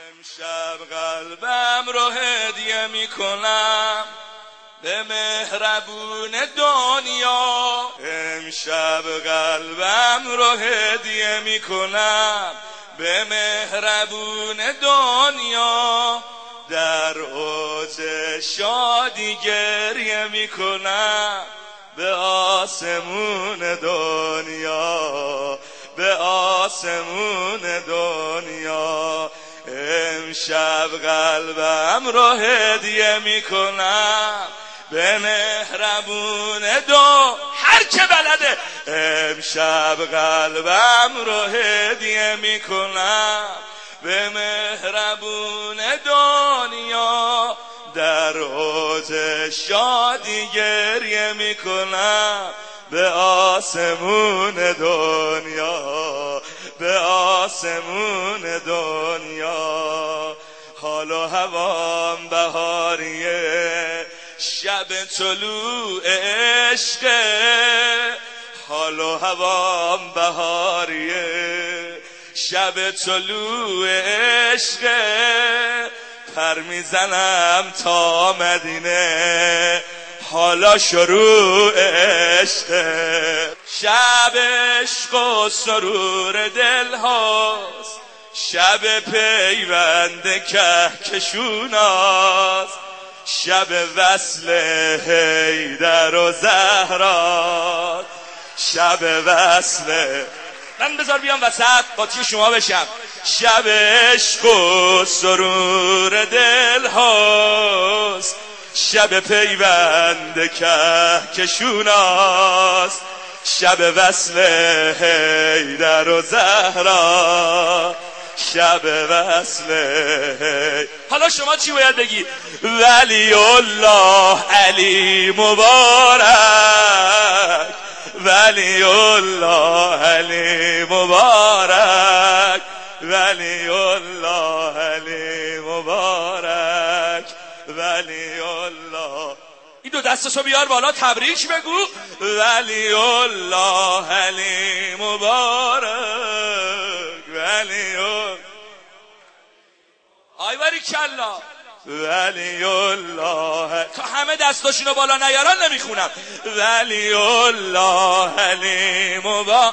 امشب قلبم رو هدیه میکنم به مهربون دنیا. امشب قلبم رو هدیه میکنم به مهربون دنیا. در اوج شادی گریه میکنم به آسمون دنیا، به آسمون دنیا. امشب قلبم رو هدیه میکنم به مهربون هر که بلده. امشب قلبم رو هدیه میکنم به مهربون دنیا. در اوج شادی گریه میکنم به آسمون دنیا، به آسمون دنیا. حال و هوام بهاریه، شب طلوع عشقه. حال و هوام بهاریه، شب طلوع عشقه. پر میزنم تا مدینه، حالا شروع عشقه. شب عشق و سرور دل هاست، شب پیوند کهکشوناست. شب وصل حیدر و زهرا، شب وصل من بذار بیام وسط قاطی شما بشم. شب عشق و سرور دل هاست، شب پیوند کهکشوناست. شب وصل حیدر و زهرا، شب وصل حالا شما چی باید بگی؟ ولی الله علی مبارک، ولی الله علی مبارک، ولی الله علی مبارک، ولی الله. این دو دستشو بیار بالا تبریک بگو. ولی الله علی مبارک، ولی آی باریکالله. ولی الله تا همه دستاشونو بالا نیارن نمیخونم. ولی الله علی مبارک،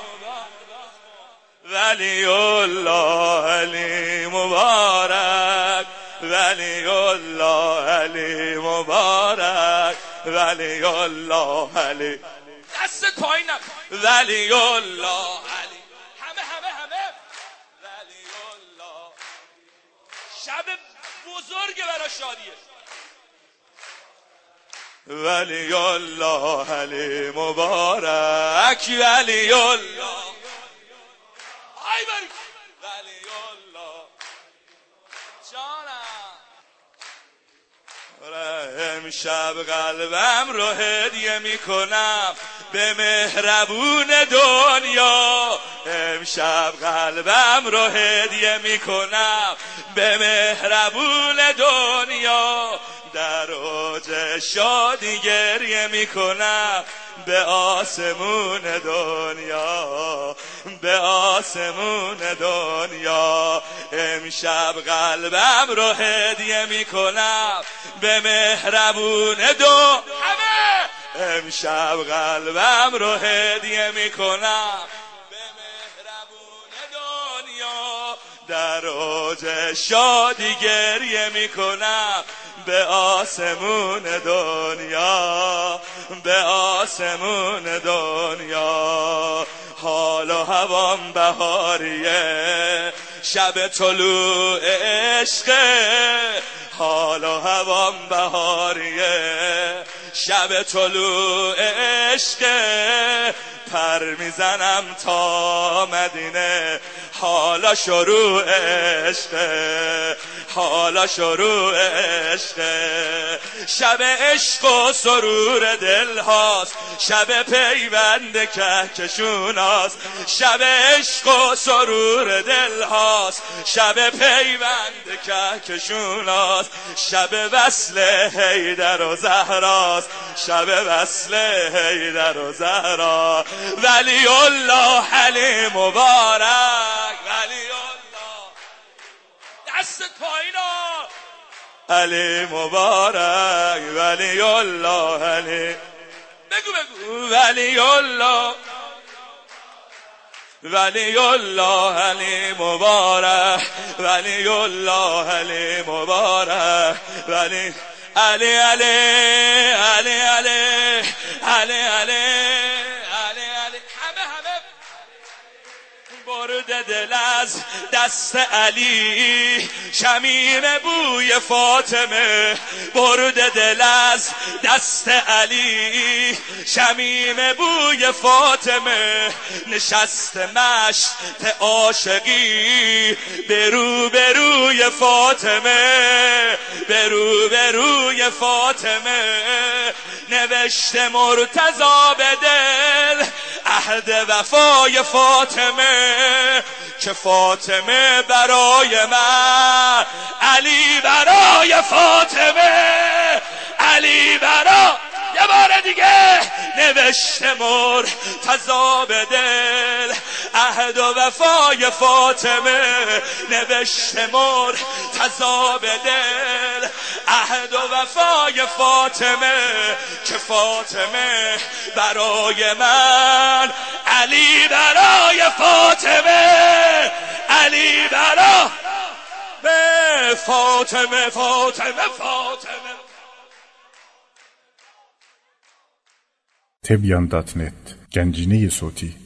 ولی الله علی مبارک، ولی الله علی مبارک، ولی الله علی. دست پایینم. ولی الله علی. همه ولی الله. شب بزرگ برای شادیه. ولی الله علی مبارک، ولی الله. ای باری ولی الله جانم. امشب قلبم رو هدیه میکنم به مهربون دنیا. امشب قلبم رو هدیه میکنم به مهربون دنیا. در اوج شادی گریه میکنم به آسمون دنیا، به آسمون دنیا. امشب قلبم رو هدیه میکنم به مهربون همه. امشب قلبم رو هدیه میکنم به مهربون دنیا. در اوج شادی گریه میکنم به آسمون دنیا، به آسمون دنیا. حال و هوام بهاریه، شب طلوع عشقه. حال و هوام بهاریه، شب طلوع عشقه. پر میزنم تا مدینه، حالا شروع عشقه، حالا شروع عشقه. شب عشق و سرور دل هاست، شب پیوند کهکشوناست. شب عشق و سرور دل هاست، شب پیوند کهکشوناست. شب وصل حیدر و زهراست، شب وصل حیدر و زهرا. ولی الله علی مبارک، ولی الله. دست پایینا. علی مبارک ولی الله علی، بگو ولی الله ولی الله علی مبارک ولی الله علی مبارک ولی علی علی علی علی علی علی علی همه برده دل از دست علی، شمیم بوی فاطمه. برده دل از دست علی، شمیم بوی فاطمه. نشست مشت عاشقی به روی فاطمه، به روی فاطمه. نوشته مرتضی به دل عهد وفای فاطمه، که فاطمه برای من، علی برای فاطمه، علی برای. یه بار دیگه نوشته مرتضی به دل عهد و وفای فاطمه، نوشته مرتضی به دل عهد و وفای فاطمه، که فاطمه برای من، علی برای فاطمه، علی برای فاطمه فاطمه فاطمه. Tebyan.net Gənciniyi Soti